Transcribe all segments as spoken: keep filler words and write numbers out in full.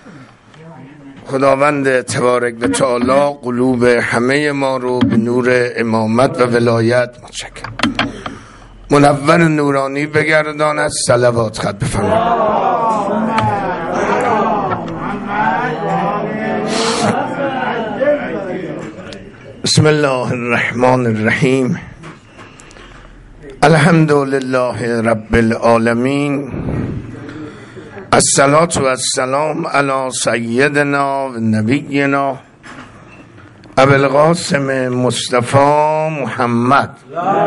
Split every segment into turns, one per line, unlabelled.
خداوند تبارک و تعالی قلوب همه ما رو به نور امامت و ولایت متشکرم منور نورانی بگرداند. صلوات خط بفرمایید. بسم الله الرحمن الرحیم. الحمد لله رب العالمین. الصلاة و السلام علی سیدنا و نبینا ابی القاسم مصطفی محمد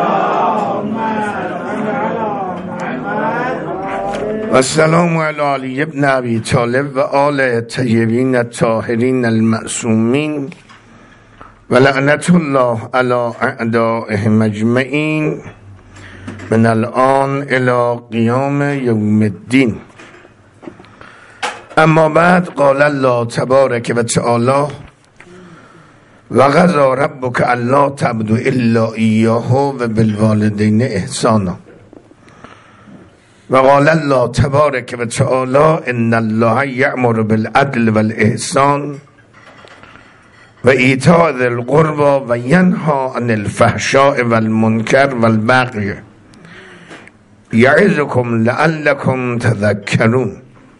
و السلام علی علی ابن ابی طالب و آل طیبین الطاهرین المعصومین و لعنت الله علی اعدائهم اجمعین من الان الی قیام یوم الدین. اما بعد قال الله تبارک و تعالی و قضی ربک الا تعبدوا الا ایاه و بالوالدین احسانا و قال الله تبارک و تعالی ان الله یأمر بالعدل والاحسان و ایتاء ذی القربى و ینهی عن الفحشاء والمنکر والبغی یعظکم لعلکم تذکرون.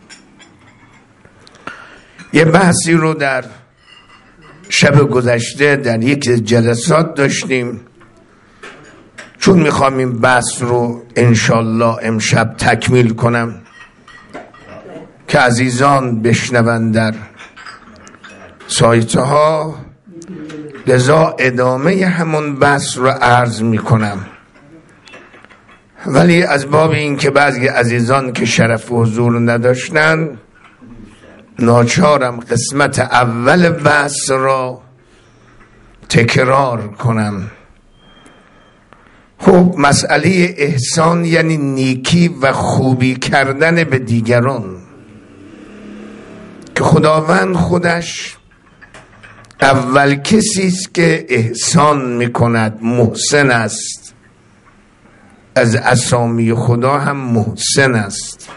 یه بحثی رو در شب گذشته در یک جلسات داشتیم، چون میخوام این بحث رو انشالله امشب تکمیل کنم که عزیزان بشنون در سایت ها، لذا ادامه همون بحث رو عرض میکنم. ولی از باب این که بعضی عزیزان که شرف حضور نداشتن، ناچارم قسمت اول بحث را تکرار کنم. خب مسئله احسان یعنی نیکی و خوبی کردن به دیگران که خداوند خودش اول کسی است که احسان میکند، محسن است. از اسامی خدا هم محسن است.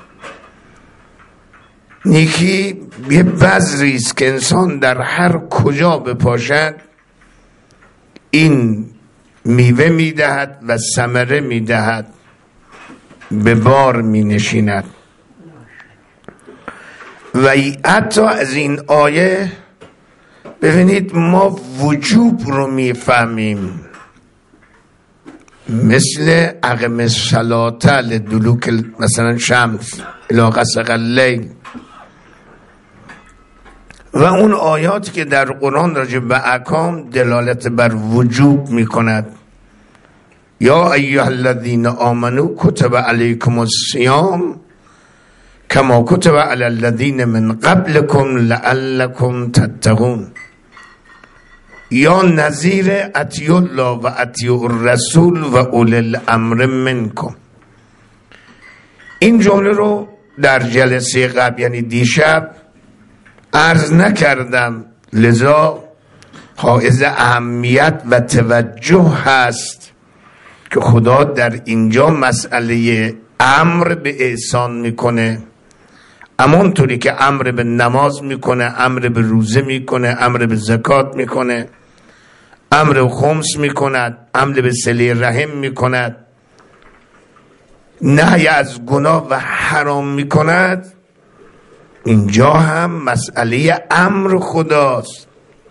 نیکی یه بذری است که انسان در هر کجا بپاشد این میوه میدهد و ثمره میدهد، به بار مینشیند. و حتی از این آیه ببینید ما وجوب رو میفهمیم، مثل اقم الصلاة لدلوک مثلا شمس الی غسق اللیل و اون آیات که در قرآن راجع به احکام دلالت بر وجوب میکند. یا ایها الذین آمنوا کتب علیکم الصیام کما کتب علی الذین من قبلکم لعلکم تتقون. یا نظیر اطیعوا الله و اطیعوا الرسول و اولی الامر منکم. این جمله رو در جلسه قبل یعنی دیشب عرض نکردم، لذا حائز اهمیت و توجه هست که خدا در اینجا مسئله امر به احسان میکنه، همونطوری که امر به نماز میکنه، امر به روزه میکنه، امر به زکات میکنه، امر به خمس میکند، امر به صله رحم میکند، نهی از گناه و حرام میکند. اینجا هم مسئله امر خداست.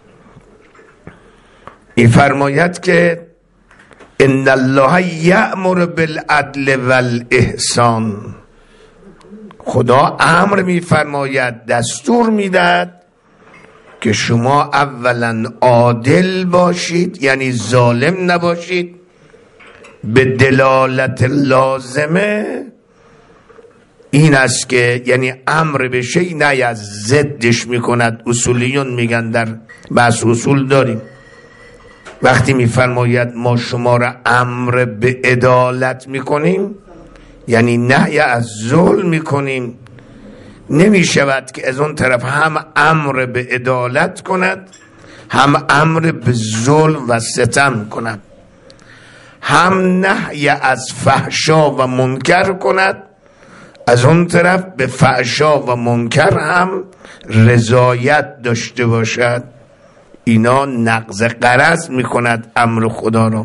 میفرماید که ان الله یأمر بالعدل والاحسان. خدا امر میفرماید، دستور میدهد که شما اولا عادل باشید، یعنی ظالم نباشید. به دلالت لازمه این است که یعنی امر به شیء نه از ضدش میکند. اصولیون میگن، در بحث اصول داریم، وقتی میفرماید ما شما را امر به عدالت میکنیم یعنی نهی از ظلم میکنیم. نمیشود که از اون طرف هم امر به عدالت کند، هم امر به ظلم و ستم کند، هم نهی از فحشا و منکر کند، از اون طرف به فحشا و منکر هم رضایت داشته باشد. اینا نقض غرض میکند امر خدا رو.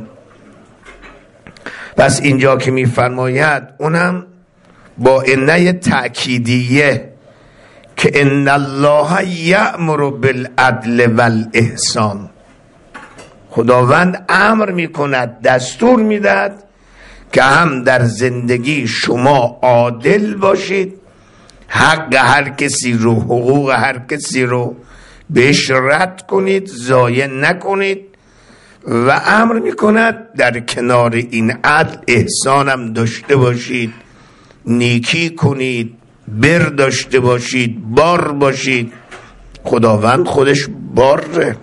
پس اینجا که میفرماید اونم با انه تأکیدیه که ان الله یأمر بالعدل والاحسان، خداوند امر میکند، دستور میداد که هم در زندگی شما عادل باشید، حق هر کسی رو، حقوق هر کسی رو بهش رد کنید، ضایع نکنید، و امر میکند در کنار این عدل احسانم داشته باشید، نیکی کنید، بر داشته باشید، بار باشید. خداوند خودش باره.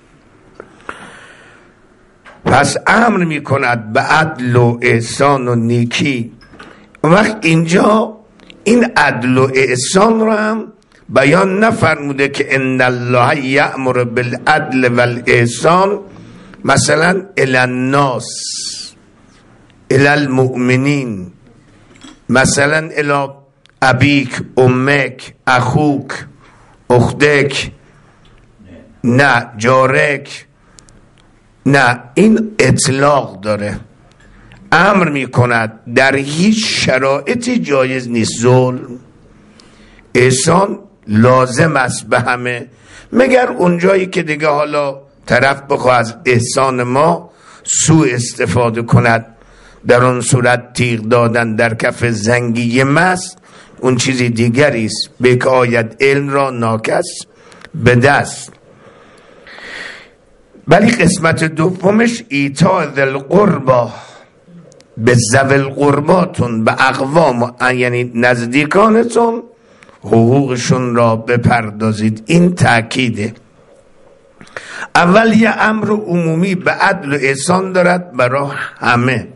پس امر میکند به عدل و احسان و نیکی. وقت اینجا این عدل و احسان رو هم بیان نفرموده که ان الله یأمر بالعدل والاحسان مثلا الی الناس، الی المؤمنین، مثلا الی ابیک، امک، اخوک، اختک، نه جارک، نه، این اطلاق داره. امر می کند در هیچ شرایطی جایز نیست ظلم. احسان لازم است به همه، مگر اونجایی که دیگه حالا طرف بخواه از احسان ما سوء استفاده کند، در اون صورت تیغ دادن در کف زنگی مست اون چیزی دیگری است، به که آید علم را ناکس به دست. ولی قسمت دومش ایتاء ذی القربا، به ذوی القرباتون، به اقوام یعنی نزدیکانتون حقوقشون را بپردازید. این تأکیده. اول یه امر عمومی به عدل و احسان دارد برای همه.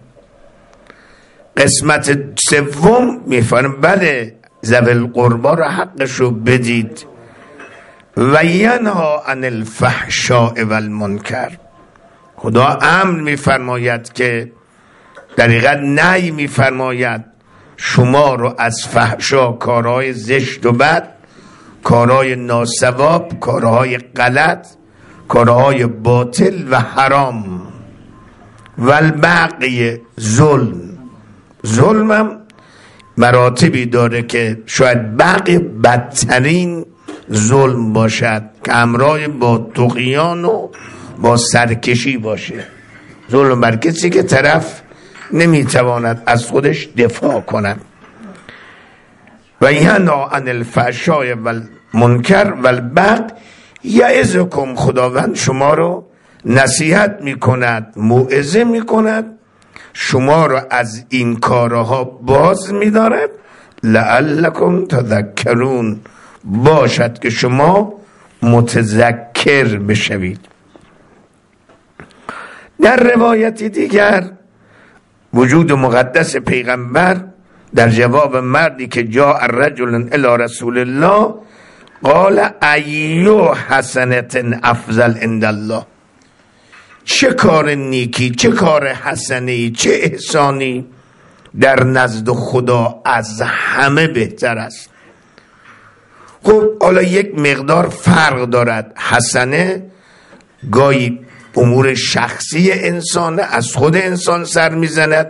قسمت سوم میفرم بله ذوی القربا را حقشو بدید. و ینها عن الفحشاء والمنکر، خدا امر میفرماید که در حقیقت نهی میفرماید شما رو از فحشا، کارهای زشت و بد، کارهای ناسواب، کارهای غلط، کارهای باطل و حرام، و البقی ظلم. ظلمم مراتبی داره که شاید بقی بدترین ظلم باشد که همراه با طغیان و با سرکشی باشه. ظلم بر کسی که طرف نمیتواند از خودش دفاع کند. و ینها عن الفحشاء والمنکر والبغی یعظکم، خداوند شما رو نصیحت میکند، موعظه میکند، شما رو از این کارها باز میدارد، لعلکم تذکرون، باشد که شما متذکر بشوید. در روایت دیگر وجود مقدس پیغمبر در جواب مردی که جاء الرجل الی رسول الله قال ایو حسنة افضل عند الله، چه کار نیکی، چه کار حسنی، چه احسانی در نزد خدا از همه بهتر است. خب حالا یک مقدار فرق دارد. حسنه گاهی امور شخصی انسان، از خود انسان سر میزند،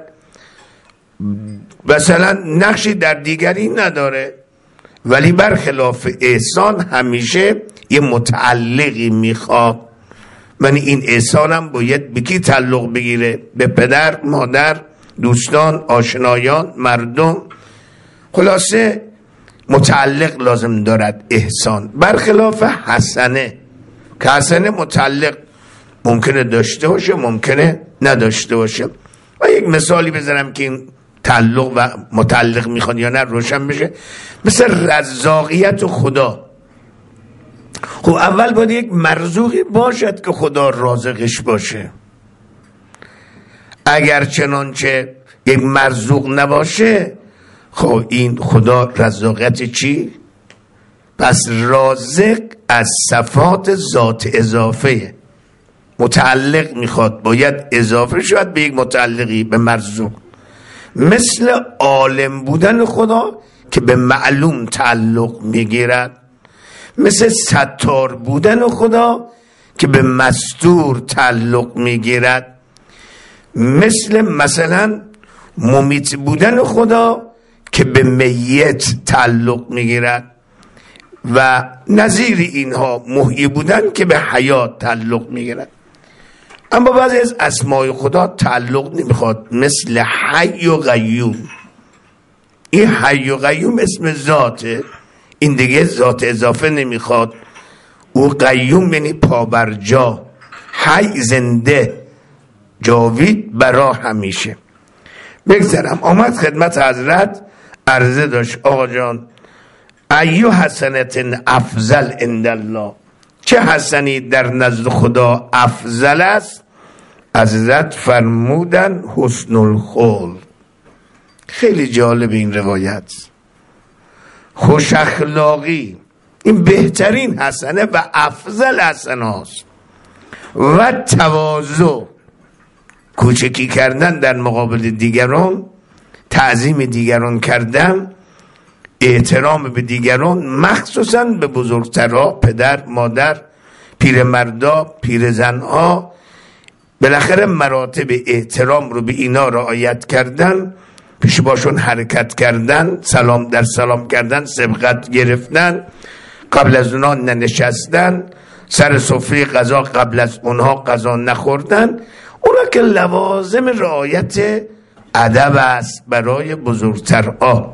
مثلا نقشی در دیگری نداره، ولی برخلاف احسان همیشه یه متعلقی میخواد. من این احسانم باید به کی تعلق بگیره؟ به پدر، مادر، دوستان، آشنایان، مردم. خلاصه متعلق لازم دارد احسان، برخلاف حسنه که حسنه متعلق ممکنه داشته باشه، ممکنه نداشته باشه. و یک مثالی بزنم که این تعلق و متعلق میخواد یا نه روشن بشه. مثل رزاقیت خدا. خب اول باید یک مرزوقی باشد که خدا رازقش باشه. اگر چنانچه یک مرزوق نباشه، خب این خدا رزاقیت چی؟ پس رازق از صفات ذات اضافه، متعلق میخواد، باید اضافه شود به یک متعلقی، به مرزوق. مثل عالم بودن خدا که به معلوم تعلق میگیرد، مثل ستار بودن خدا که به مستور تعلق میگیرد، مثل مثلا ممیت بودن خدا که به میت تعلق میگیرد و نظیر اینها محیی بودن که به حیات تعلق میگیرد. اما بعضی از اسمای خدا تعلق نمیخواد، مثل حی و قیوم. این حی و قیوم اسم ذاته، این دیگه ذات اضافه نمیخواد. او قیوم یعنی پابرجا، حی زنده، جاوید برا همیشه. بگذارم آمد خدمت حضرت عرضه داشت آقا جان ایو حسنت افضل عند الله، چه حسنی در نزد خدا افضل است؟ حضرت فرمودن حسن الخلق. خیلی جالب این روایت. خوش اخلاقی این بهترین حسنه و افضل حسنه است. و تواضع، کوچکی کردن در مقابل دیگران، تعظیم دیگران کردن، احترام به دیگران، مخصوصا به بزرگترها، پدر، مادر، پیرمردا، پیرزنها. بالاخره مراتب احترام رو به اینا رعایت کردن، پیش باشون حرکت کردن، سلام در سلام کردن، سبقت گرفتن، قبل از اونها ننشستن، سر سفره غذا قبل از اونها غذا نخوردن. اونا که لوازم رعایت ادب است برای بزرگترها.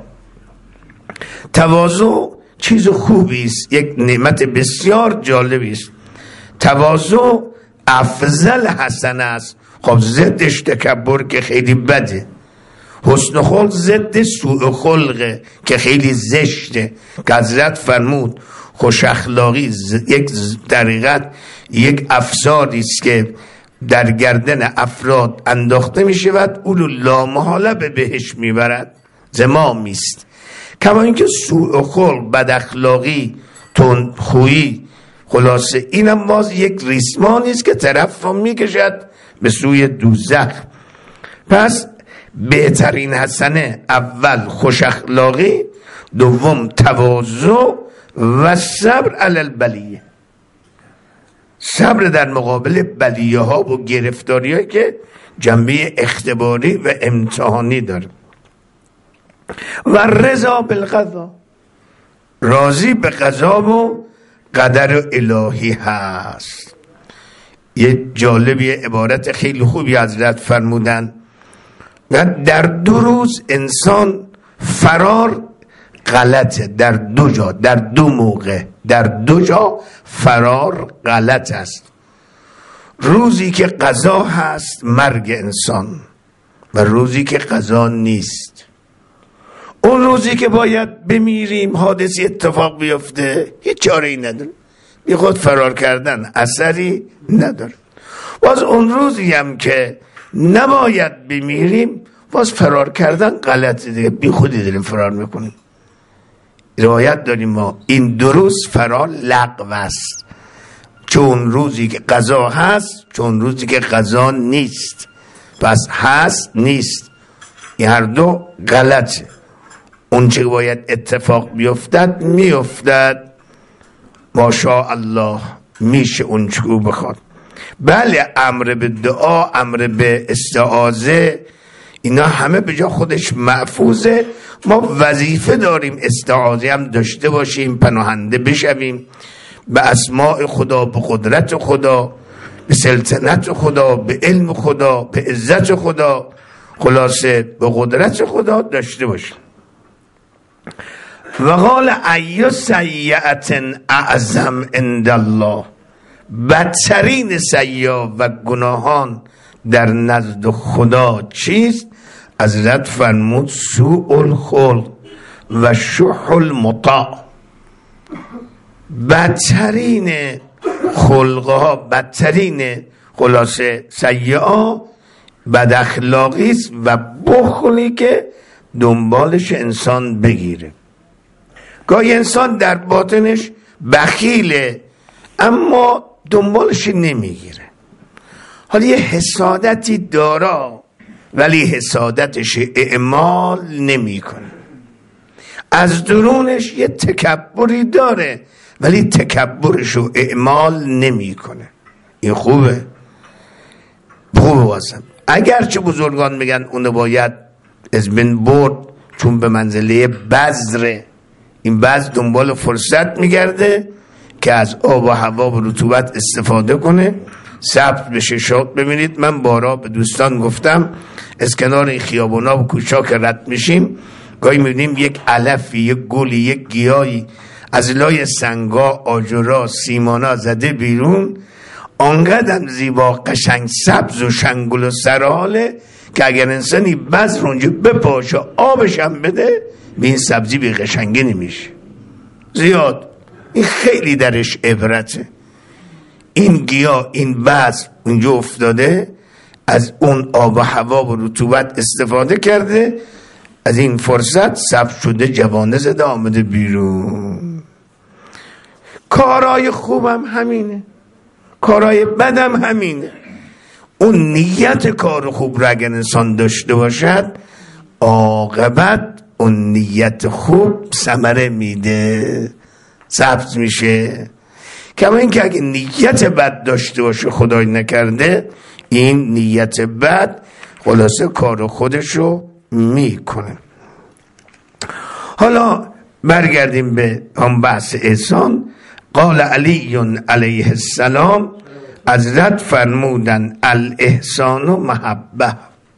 تواضع چیز خوبی است، یک نعمت بسیار جالبی است. تواضع افضل حسنه است. خب ضدش تکبر که خیلی بده. حسن خلق ضد سوء خلقه که خیلی زشته، که حضرت فرمود خوش اخلاقی یک طریقت یک افساری است که در گردن افراد انداخته می شود، اولو لامحاله به بهش می برد، زمامی است. کما اینکه سوء خلق، بد اخلاقی، تندخویی، خلاصه اینم باز یک ریسمانی است که طرف را می کشد به سوی دوزخ. پس بهترین حسنه اول خوش اخلاقی، دوم تواضع و صبر علی البلیه، صبر در مقابل بلیه ها و گرفتاری هایی که جنبه اختباری و امتحانی داره. و رضا بالقضا، راضی به قضا و قدر الهی هست. یه جالبی عبارت خیلی خوبی حضرت فرمودن، در دو روز انسان فرار غلطه، در دو جا، در دو موقع، در دو جا فرار غلط است. روزی که قضا هست مرگ انسان و روزی که قضا نیست. اون روزی که باید بمیریم، حادثی اتفاق بیفته، هیچ چاره ای نداره، بی خود فرار کردن اثری نداره. باز اون روزی هم که نباید بمیریم، باز فرار کردن غلطه دیگه، بی خودی داریم فرار میکنیم. روایت داریم ما این دو روز فرار لغو است، چون روزی که قضا هست، چون روزی که قضا نیست. پس هست نیست، این هر دو غلطه. اون چه باید اتفاق بیفتد میافتد، ماشاء الله میشه اون چه بخواد. بله امر به دعا، امر به استعاذه، اینا همه به جا خودش محفوظه. ما وظیفه داریم استعاذه هم داشته باشیم، پناهنده بشویم به اسماء خدا، به قدرت خدا، به سلطنت خدا، به علم خدا، به عزت خدا، خلاصه به قدرت خدا داشته باشیم. و قال ای سیئة اعظم عند الله، بدترین سیئات و گناهان در نزد خدا چیست؟ حضرت فرمود سوء الخلق و شح المطاع. بدترین خلقها، بدترین خلاصه سیئات بد اخلاقی است و بخلی که دنبالش انسان بگیره. گاهی انسان در باطنش بخیله اما دنبالش نمیگیره، حالا یه حسادتی داره ولی حسادتش اعمال نمی کنه. از درونش یه تکبری داره ولی تکبرشو اعمال نمی کنه. این خوبه خوبه واسم. اگرچه بزرگان میگن اونو باید از بین برد چون به منزله بذره. این بذر دنبال فرصت میگرده که از آب و هوا و رطوبت استفاده کنه، ثبت بشه. شاد ببینید من بارا به دوستان گفتم از کنار این خیابونا و کوچا که رد میشیم گاهی میبینیم یک علفی، یک گلی، یک گیاهی از لای سنگا، آجرا، سیمانا زده بیرون، آنقدر زیبا، قشنگ، سبز و شنگل و سراله که اگر انسانی بذر اونجا بپاشه آبش هم بده به این سبزی بی قشنگی نمیشه. زیاد این خیلی درش عبرته. این گیاه، این بذر اونجا افتاده، از اون آب و هوا و رطوبت استفاده کرده، از این فرصت سبز شده، جوانه زده، آمده بیرون. کارای خوبم همینه، کارای بدم همینه. اون نیت کار خوب را اگر انسان داشته باشد عاقبت اون نیت خوب ثمره میده، سبز میشه. کما این که اگه نیت بد داشته باشه خدای نکرده این نیت بد خلاصه کار خودشو میکنه. حالا برگردیم به هم بحث احسان. قال علی علیه السلام، حضرت فرمودن الاحسان و محبت.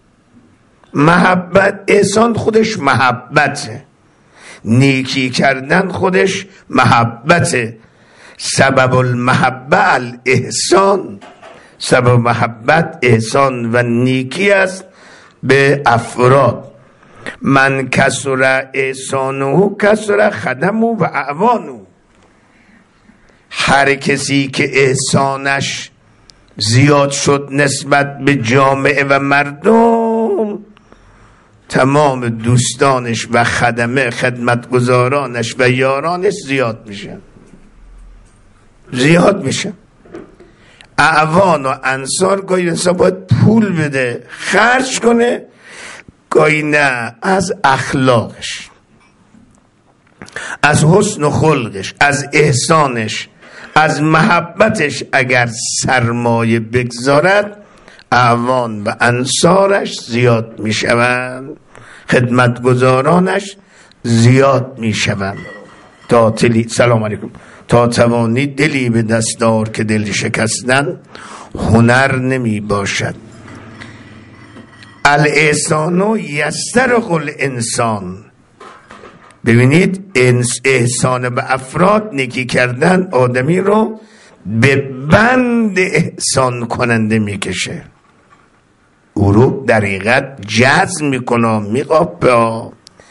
محبت، احسان خودش محبته، نیکی کردن خودش محبته. سبب المحبه الاحسان، سبب محبت احسان و نیکی است به افراد. من کسر احسانه کسر خدمه و اعوانه. هر کسی که احسانش زیاد شد نسبت به جامعه و مردم، تمام دوستانش و خدمه خدمتگزارانش و یارانش زیاد میشن زیاد میشن اعوان و انصار گاهی انسان باید پول بده خرج کنه، گاهی نه. از اخلاقش، از حسن و خلقش، از احسانش، از محبتش اگر سرمایه بگذارد اعوان و انصارش زیاد میشوند، خدمتگزارانش زیاد میشوند. تا تلی سلام علیکم تا توانی دلی به دست دار که دل شکستن هنر نمی باشد. الاحسان یسترق الانسان. ببینید احسان به افراد، نیکی کردن آدمی رو به بند احسان کننده میکشه، او رو در حقیقت جذب میکنه، میقاپه.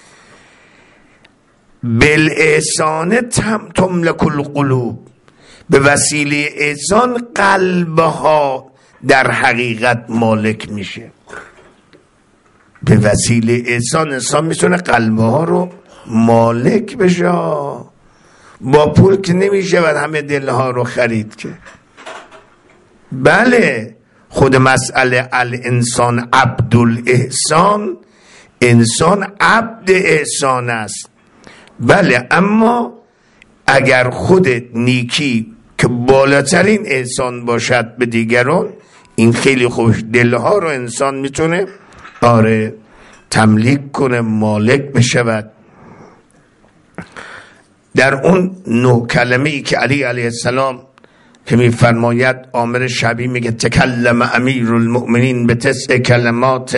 بالاحسان تم تملک القلوب. به وسیله احسان قلبها در حقیقت مالک میشه. به وسیله احسان انسان میتونه قلبها رو مالک بشه. با پول که نمیشه و همه دلها رو خرید که. بله خود مسئله الانسان عبد الاحسان، انسان عبد احسان است. بله اما اگر خود نیکی که بالاترین احسان باشد به دیگران، این خیلی خوش، دلها رو انسان میتونه آره تملیک کنه، مالک بشود. در اون نه کلمه ای که علی علیه السلام که میفرماید، عامر شعبی میگه تکلم امیر المؤمنین به تسع کلمات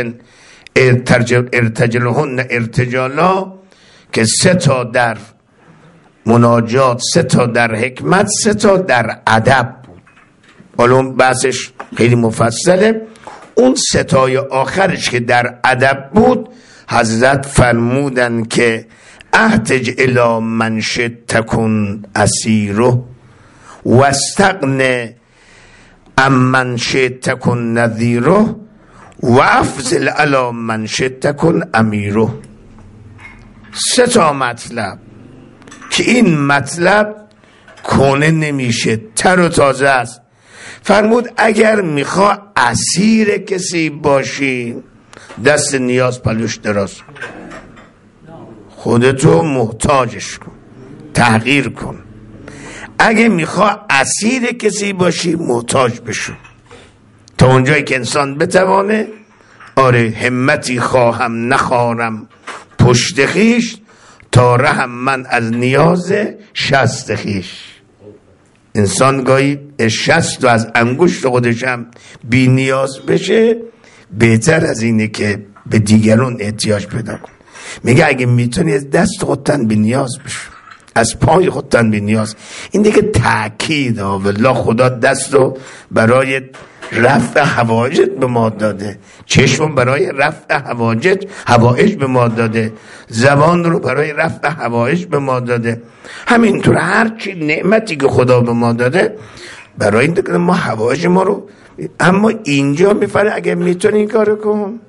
ارتجلهن ارتجالا، که سه تا در مناجات، سه تا در حکمت، سه تا در ادب بود. حالا اون بحثش خیلی مفصله. اون سه تای آخرش که در ادب بود، حضرت فرمودن که احتج الی من شئت تکن اسیره واستغن عمن شئت تکن نذیره و افضل علی من شئت تکن امیره. سه تا مطلب که این مطلب کنه نمیشه، تر و تازه است. فرمود اگر میخوا اسیر کسی باشی دست نیاز پلوش دراز. خودتو محتاجش کن، تحقیر کن. اگه میخوا اسیر کسی باشی محتاج بشو، تا اونجایی که انسان بتوانه آره همتی خواهم نخوانم پشت خیش، تا رهم من از نیاز شست خیش. انسان گاهی شست و از انگشت خودش هم بی نیاز بشه، بهتر از اینه که به دیگران احتیاج پیدا کن. میگه اگه میتونی از دست خودتن بی نیاز بشو، از پای خودتن بی نیاز. این دیگه تأکید ها، والله خدا دست رو برای رفع حوایج به ما داده، چشم برای رفع حوایج حوایج به ما داده، زبان رو برای رفع حوایج به ما داده. همینطور هر چی نعمتی که خدا به ما داده برای این که ما حوایج ما رو. اما اینجا میفره اگه میتونی این کارو کن.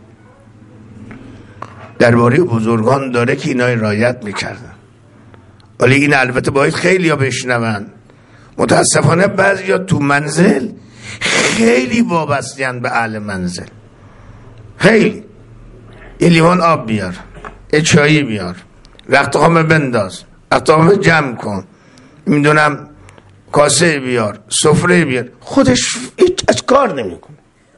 درباره بزرگان داره که اینا رعایت میکردن، ولی این البته باید خیلی ها بشنون. متاسفانه بعضی ها تو منزل خیلی وابسته‌اند به اهل منزل. خیلی یه لیوان آب بیار، یه چایی بیار، رخت خوابه بنداز، رخت خوابه جمع کن، میدونم کاسه بیار، سفره بیار، خودش هیچ از کار نمیکنه،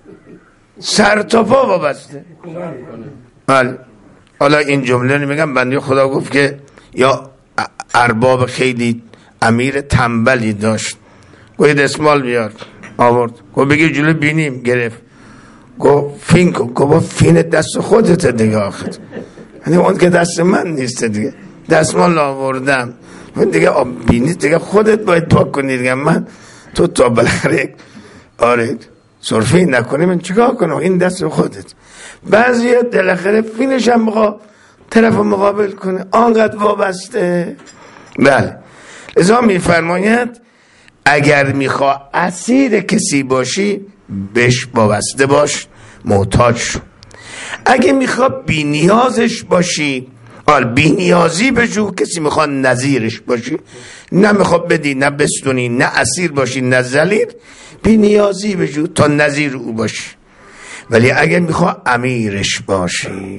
سر تا پا وابسته. بله حالا این جمله نمیگم، بنده خدا گفت که یا ارباب خیلی امیر تنبلی داشت، گوید دستمال بیار، آورد، گفت بگی جلو بینیم، گرفت، گفت فین کن، گفت فین دست خودت دیگه آخر، یعنی اون که دست من نیست دیگه، دستمال آوردم دیگه، آب بینی دیگه خودت باید پاک کنی دیگه، من تو تا بالاخره آره صرفی نکنی من چیکار کنم، این دست خودت. بعضی بالاخره فینش هم بخوا طرف مقابل کنه، آنقدر وابسته. بله لذا میفرماید اگر میخوا اسیر کسی باشی بهش وابسته باش، محتاج شو. اگه میخوا بی نیازش باشی، حال بی نیازی بجو، کسی میخوا نظیرش باشی، نه میخوا بدی نه بستونی، نه اسیر باشی نه ذلیل، بی نیازی بجو تا نظیر او باشی. ولی اگه میخوا امیرش باشی،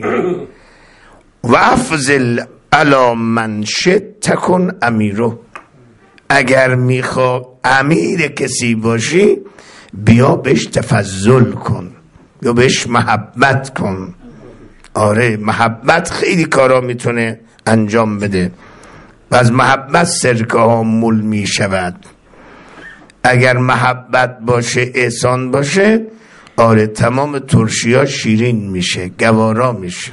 و افضل علی من شئت تکن امیرو، اگر میخوا امیر کسی باشی بیا بهش تفضل کن، بیا بهش محبت کن. آره محبت خیلی کارا میتونه انجام بده و از محبت سرکه ها مل میشود. اگر محبت باشه، احسان باشه، آره تمام ترشی ها شیرین میشه، گوارا میشه.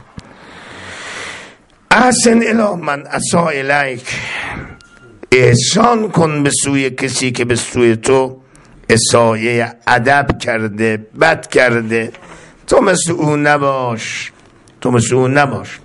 احسن الی من اساء الیک، احسان کن به سوی کسی که به سوی تو اسایه ادب کرده، بد کرده، تو مثل او نباش، تو مثل او نباش.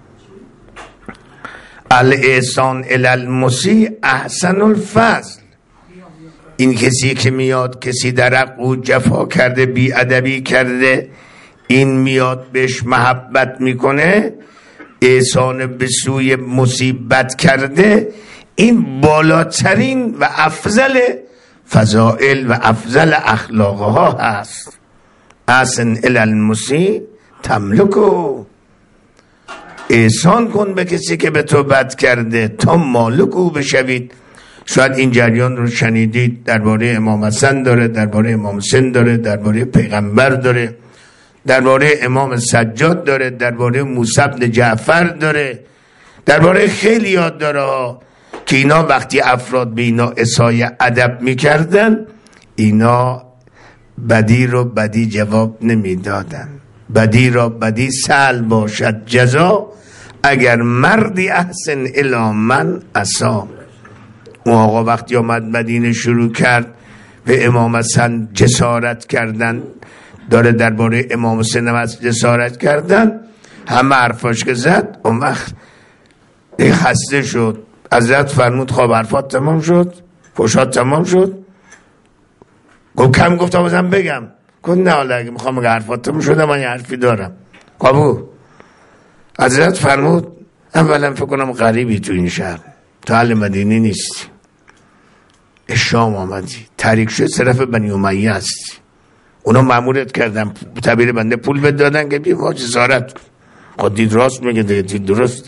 الاحسان الی المسیء احسن الفضل، این کسی که میاد کسی در حق او جفا کرده، بی ادبی کرده، این میاد بهش محبت میکنه، احسان به سوی مصیبت کرده، این بالاترین و افضل فضائل و افضل اخلاقها هست. احسن الی المسیء تملکو، احسان کن به کسی که به تو بد کرده تا مالک او بشوید. شاید این جریان رو شنیدید، درباره امام حسن داره، درباره امام حسین داره، درباره پیغمبر داره، درباره امام سجاد داره، درباره موسی بن جعفر داره، درباره خیلی یاد داره که اینا وقتی افراد به اینا اسای ادب میکردن، اینا بدی رو بدی جواب نمیدادن. بدی را بدی سهل باشد جزا، اگر مردی احسن الی من اسا. اون آقا وقتی آمد مدینه شروع کرد به امام حسن جسارت کردن، داره درباره امام حسین هم از جسارت کردن، همه حرفاش که زد، اون وقت خسته شد. حضرت فرمود خواب حرفات تمام شد، پوشات تمام شد؟ گفت کم گفتم بازم بگم. گفت نه حالا اگه میخوام اگه حرفات تمام شده من یه حرفی دارم. قبول. حضرت فرمود اولا فکر کنم غریبی تو این شهر، تو اهل مدینه نیستی، شام آمدی، تحریک شد طرف بنی امیه هستی، اونا مأموریت کردن تعبیر بنده پول بد دادن که بیا جسارت کن. خود دید راست میگه دیگه، دید درست.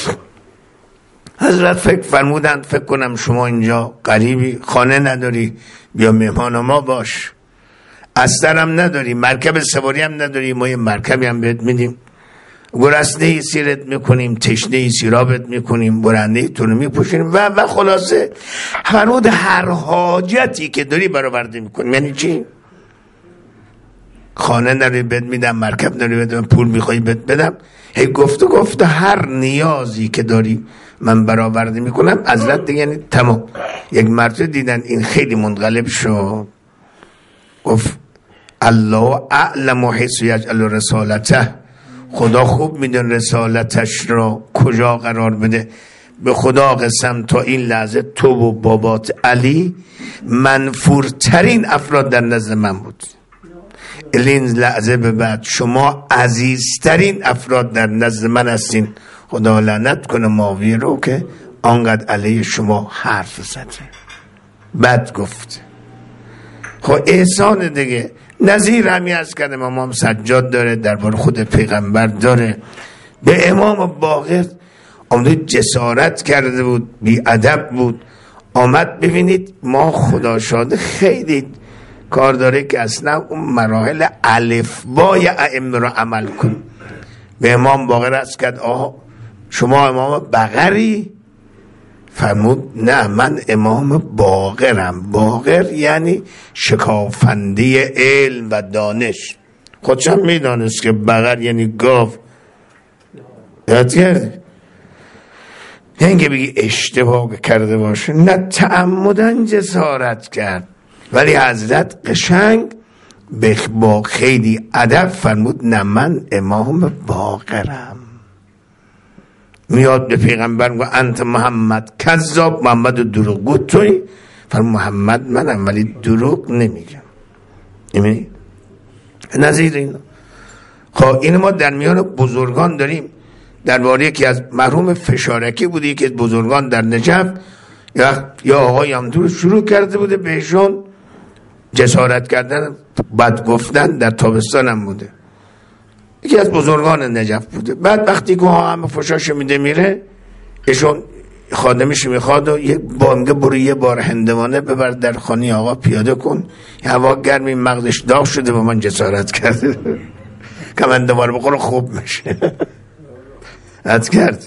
حضرت فکر فرمودن فکر کنم شما اینجا غریبی، خانه نداری بیا مهمان ما باش، استرم نداری، مرکب سواری هم نداری، ما یه مرکبی هم بهت میدیم، گرسنه ای سیرت میکنیم، تشنه ای سیرابت میکنیم، برنده ای تو رو میپوشونیم و و خلاصه فرمود هر حاجتی که داری برآورده میکنیم. یعنی چی؟ خانه نداری بهت میدم، مرکب نداری بهت میدم، پول میخوایی بهت بدم. هی گفت و گفت هر نیازی که داری من برآورده میکنم. حضرت دیگه یعنی تمام. یک مرتبه دیدن این خیلی منقلب شد، گفت الله اعلم حیث یجعل رسالته، خدا خوب میدون رسالتش را کجا قرار بده. به خدا قسم تا این لحظه تو و بابات علی منفورترین افراد در نزد من بود، این لحظه به بعد شما عزیزترین افراد در نزد من هستین. خدا لعنت کنه معاویه رو که آنقدر علیه شما حرف زده. بعد گفت خب احسان دیگه نظیر همی از کردم امام سجاد داره، درباره خود پیغمبر داره. به امام باقر آمده جسارت کرده بود، بی ادب بود، آمد. ببینید ما خدا شاده خیلی کار داره که اصلا اون مراحل الفبای ائمه رو عمل کن. به امام باقر از کرد آها شما امام بقری؟ فرمود نه من امام باقرم. باقر یعنی شکافنده علم و دانش. خودشم میدانست که بقر یعنی گاو. یاد کرد نه اینکه بگی اشتباه کرده باشه، نه تعمدن جسارت کرد. ولی حضرت قشنگ با خیلی ادب فرمود نه من امام باقرم. میاد به پیغمبر میگه انت محمد کذاب، محمد دروغگو توی. فرمود محمد منم ولی دروغ نمیگم. نمیدونی نظیر اینا. خب این ما در میان بزرگان داریم. درباره یکی از مرحوم فشارکی بوده، یکی از بزرگان در نجف، یا یا آقای همدور شروع کرده بوده بهشون جسارت کردن، بد گفتن. در تابستان هم بوده، یکی از بزرگان نجف بوده. بعد وقتی که همه فشاش میده میره، ایشون خادمش میخواد و یک بانگه برو یه بار هندوانه ببر در خانه آقا پیاده کن، هوا گرمی مغزش داغ شده با من جسارت کرده که من دوباره بخوره خوب میشه. حد کرد.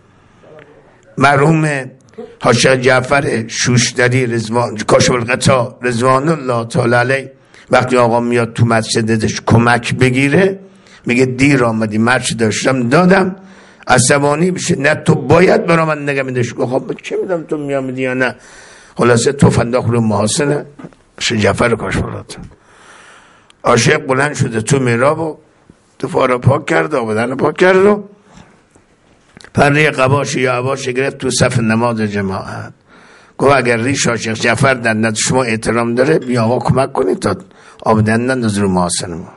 مرحوم حاج جعفر شوشتری رضوان کاشف القطاع رضوان الله تعالی علیه وقتی آقا میاد تو مسجدش کمک بگیره میگه دیر آمدی، مرچ داشتم دادم، عصبانی بشه نه تو باید برا من نگه میدهش. خب چه میدم تو میامدی یا نه. خلاصه تو فنداخ رو محاسنه حاج جعفر کاشف القطاع عاشق بلند شده تو میراب و تو فارا پاک کرد و بدن پاک کرد و پره قباش یا عباش گرفت تو صف نماز جماعت. گفت اگر ریش عاشق جعفر در نزد شما احترام داره بیا آقا کمک کنید تا آب دندان از رو محاسن ما.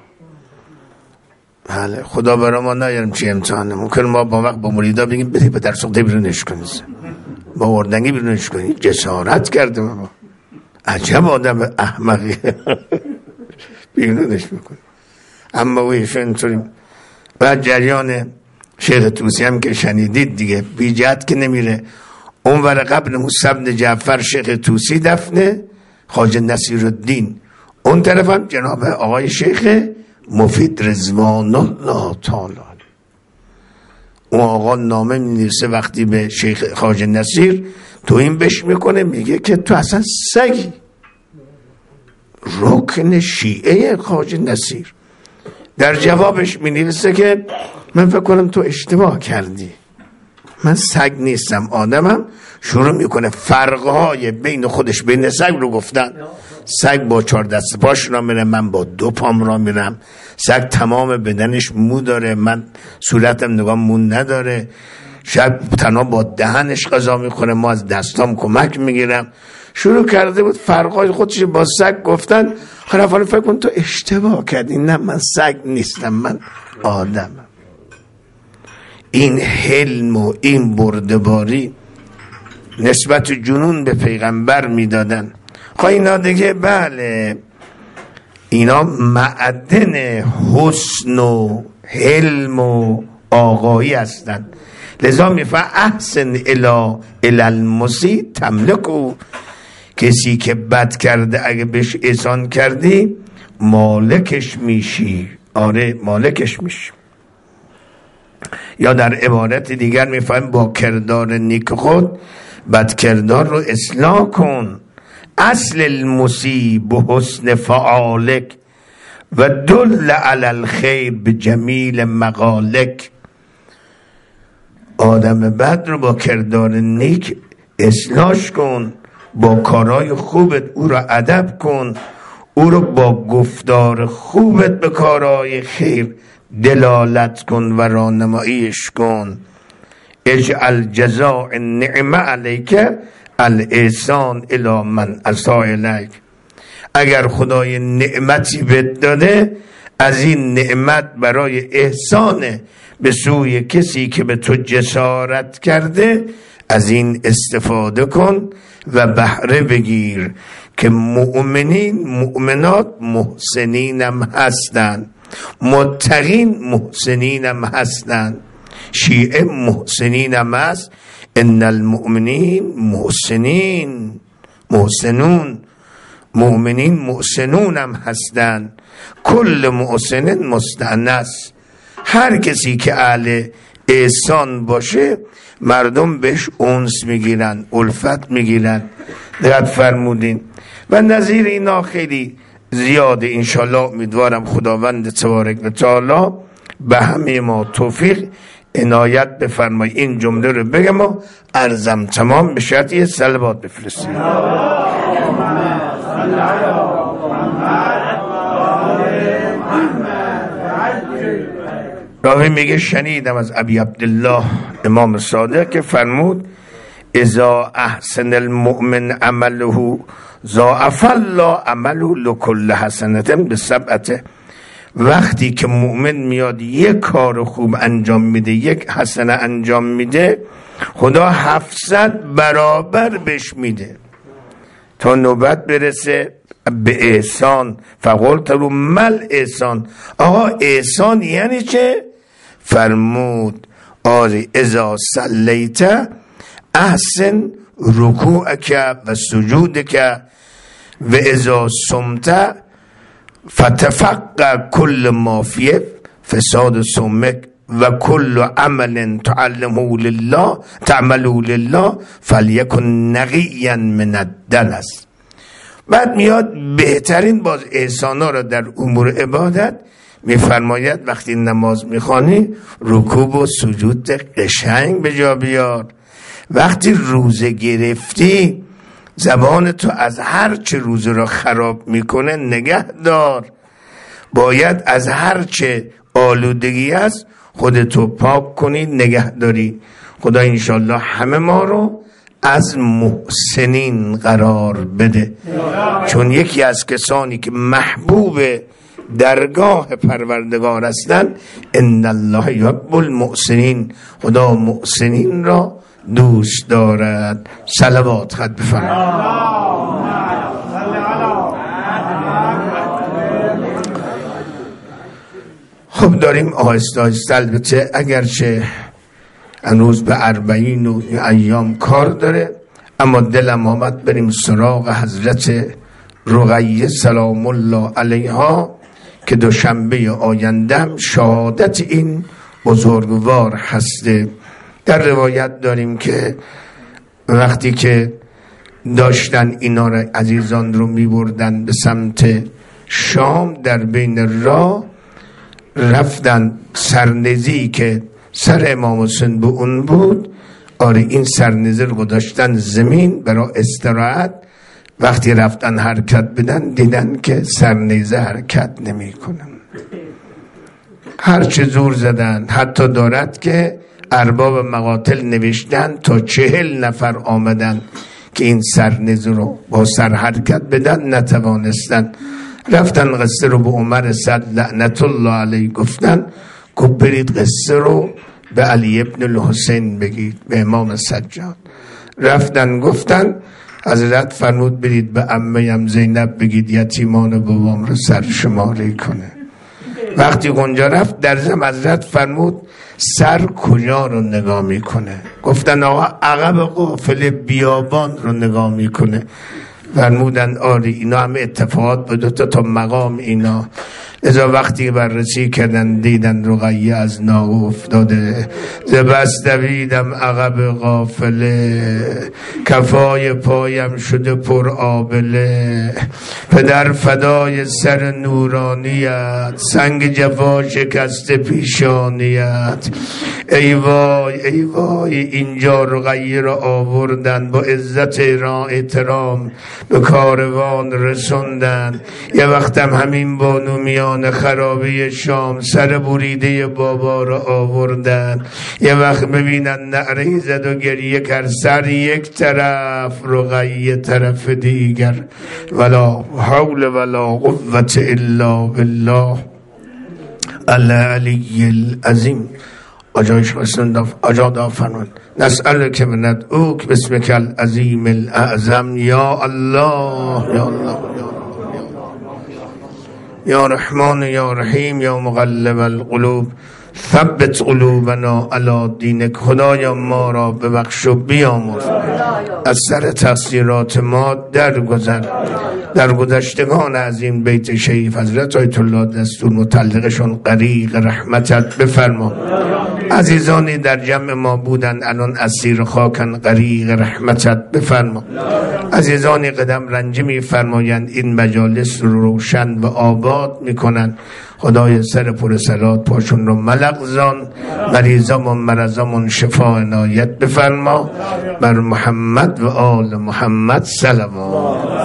بله خدا برای ما نیارم چی امتحانه. ممکن ما با وقت با مریدا بگیم بدید به در سخته بیرونش کنید، با وردنگی بیرونش کنید. جسارت کرده ما عجب آدم احمقی بیرونش میکنه. اما ویشون اینطوریم. بعد جریان شیخ توسی هم که شنیدید دیگه بی جهت که نمیره. اون ور قبل موسی بن جعفر شیخ توسی دفنه، خواجه نصیرالدین. اون طرف هم جناب آقای شیخ مفید رضوان الله تعالی. اون آقا نامه می‌نویسه وقتی به شیخ خواجه نصیر توهین بهش میکنه، میگه که تو اصلا سگی. رکن شیعه خواجه نصیر در جوابش می‌نویسه که من فکر کنم تو اشتباه کردی، من سگ نیستم آدمم. شروع میکنه فرقهای بین خودش بین سگ رو گفتن. سگ با چهار دست پاش را میره، من با دو پام را میرم. سگ تمام بدنش مو داره، من صورتم نگاه مو نداره. شاید تنها با دهنش غذا میخوره، ما از دستام کمک میگیرم. شروع کرده بود فرقهای خودش با سگ گفتن. خلاصه فکر کن تو اشتباه کردی، نه من سگ نیستم، من آدمم. این حلم و این بردباری نسبت جنون به پیغمبر میدادن. خب اینا دیگه بله اینا معدن حسن و حلم و آقایی هستند. لذا میفهم احسن الی الی المسی تملکو، کسی که بد کرده اگه بهش احسان کردی مالکش میشی. آره مالکش میشی. یا در عبارت دیگر میفهم با کردار نیک خود بد کردار رو اصلاح کن. اصل المسی به حسن فعالک و دل علی الخیر به جمیل مقالک. آدم بد رو با کردار نیک اصلاح کن، با کارهای خوبت او را ادب کن، او رو با گفتار خوبت به کارهای خیر دلالت کن و راهنماییش کن. اجعل جزاء النعمه علیک الاحسان الی من اساء الیک. اگر خدای نعمتی بهت داده، از این نعمت برای احسان به سوی کسی که به تو جسارت کرده از این استفاده کن و بهره بگیر که مؤمنین مؤمنات محسنین هم هستند، متقین محسنین هم هستند. شیعه محسنین هم هست. ان المؤمنین محسنین محسنون، مؤمنین محسنون هم هستند. کل محسن مستأنس، هر کسی که اهل احسان باشه مردم بهش انس میگیرن، الفت میگیرن. دقت فرمودین. و نظیر اینا خیلی زیاده. انشالله امیدوارم خداوند تبارک و تعالی به همه ما توفیق عنایت بفرمای. این جمله رو بگم و عرضم تمام به شرط یه صلوات بفرستید. راوی میگه شنیدم از ابی عبدالله امام صادق که فرمود اذا احسن المؤمن عمله ضاعف الله عمله لكل حسنة بسبعة. وقتی که مؤمن میاد یک کار خوب انجام میده، یک حسنه انجام میده، خدا هفتصد برابر بهش میده تا نوبت برسه به احسان. فقلت له مل احسان. آقا احسان یعنی چه؟ فرمود آری اذا صلیت احسن رکوعک و سجودک و اذا صمت فتفقه کل ما فیه فساد صومک و کل عمل تعلمه لله تعمله لله فلیکن نقیا من الدنس. بعد میاد بهترین باز احسانا را در امور عبادت میفرماید وقتی نماز میخوانی رکوع و سجود قشنگ به جا بیار. وقتی روزه گرفتی زبان تو از هر چه روزه را خراب میکنه نگه دار. باید از هر چه آلودگی است خودتو پاک کنی، نگه داری. خدا انشالله همه ما رو از محسنین قرار بده، چون یکی از کسانی که محبوب درگاه پروردگار هستند ان الله یحب المحسنین. خدا محسنین را دوست دارد. صلوات خط بفرمایید. خب داریم آهسته آهسته، البته اگرچه هنوز به اربعین و ایام کار داره، اما دلم آمد بریم سراغ حضرت رقیه سلام الله علیها که دوشنبه آیندهم شهادت این بزرگوار هسته. در روایت داریم که وقتی که داشتن اینا را عزیزان رو می بردن به سمت شام، در بین راه رفتن سرنزی که سر امام حسین به اون بود. آره این سرنزی رو گذاشتن زمین برای استراحت. وقتی رفتن حرکت بدن دیدن که سرنزه حرکت نمی کنن. هرچه زور زدن، حتی دارد که ارباب مقاتل نوشتن تا چهل نفر آمدن که این سرنزه رو با سر حرکت بدن، نتوانستن. رفتن قصه رو به عمر صد لعنت الله علیه گفتن، گفت برید قصه رو به علی ابن الحسین بگید، به امام سجاد. رفتن گفتن، حضرت فرمود برید به عمه ام زینب بگید یتیمان بابام رو سرشماری کنه. وقتی اونجا رفت در زم حضرت فرمود سر کجا رو نگاه میکنه؟ گفتن آقا عقب قافله بیابان رو نگاه میکنه. فرمودن آری اینا همه اتفاقات بود تا تا مقام اینا. ازا وقتی بررسی کردن دیدن رقیه از ناو افتاده، زبست دویدم عقب قافله، کفای پایم شده پر آبله، پدر فدای سر نورانیت، سنگ جفا شکست پیشانیت. ای وای ای وای اینجا رقیه را آوردن، با عزت را احترام به کاروان رسوندن. یه وقتم همین بانو میان خرابه شام سر بریده بابا را آوردن. یه وقت ببینن نعره زد و گریه کرد، سر یک طرف رقیه طرف دیگر. ولا حول ولا قوة الا بالله العلی العظیم. آجایش خواستن آجا دا فرمان نسأل که بندعوک بسمک العظیم الاعظم. یا الله یا الله یا رحمان یا رحیم یا مقلب القلوب ثبت قلوبنا علی دینک. خدایا ما را ببخش و بیامرز از سر تقصیرات ما درگذر. در گذشتگان از این بیت شریف حضرت آیت الله دستور متعلقشون غریق رحمتت بفرما. عزیزانی در جمع ما بودن الان اسیر خاکن، غریق رحمتت بفرما. عزیزانی قدم رنجی می فرمایند این مجالس رو روشن و آباد میکنن. خدای سر پر صلات پاشون رو ملق زان، مریضامون مرضامون شفا عنایت بفرما. بر محمد و آل محمد سلام.